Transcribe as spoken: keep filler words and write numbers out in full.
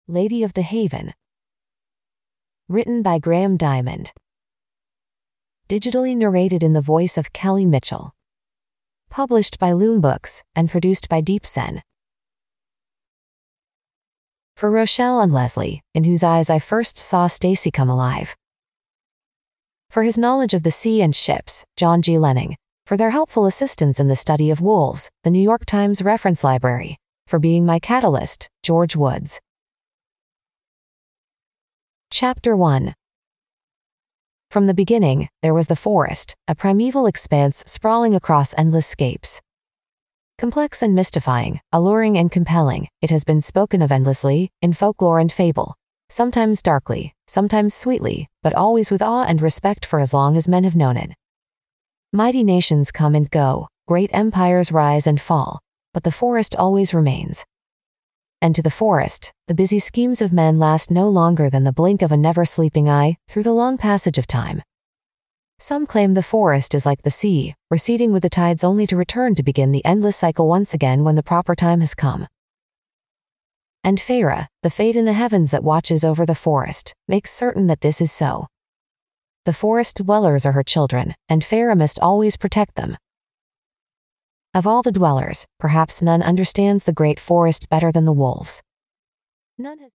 Lady of the Haven. Written by Graham Diamond. Digitally narrated in the voice of Kelly Mitchell. Published by Loom Books and produced by Deepsen. For Rochelle and Leslie, in whose eyes I first saw Stacy come alive. For his knowledge of the sea and ships, John G. Lenning. For their helpful assistance in the study of wolves, the New York Times Reference Library. For being my catalyst, George Woods. Chapter one. From the beginning, there was the forest, a primeval expanse sprawling across endless scapes. Complex and mystifying, alluring and compelling, it has been spoken of endlessly, in folklore and fable. Sometimes darkly, sometimes sweetly, but always with awe and respect for as long as men have known it. Mighty nations come and go, great empires rise and fall, but the forest always remains. And to the forest, the busy schemes of men last no longer than the blink of a never-sleeping eye through the long passage of time. Some claim the forest is like the sea, receding with the tides only to return to begin the endless cycle once again when the proper time has come. And Feyre, the fate in the heavens that watches over the forest, makes certain that this is so. The forest dwellers are her children, and Feyre must always protect them. Of all the dwellers, perhaps none understands the great forest better than the wolves. None has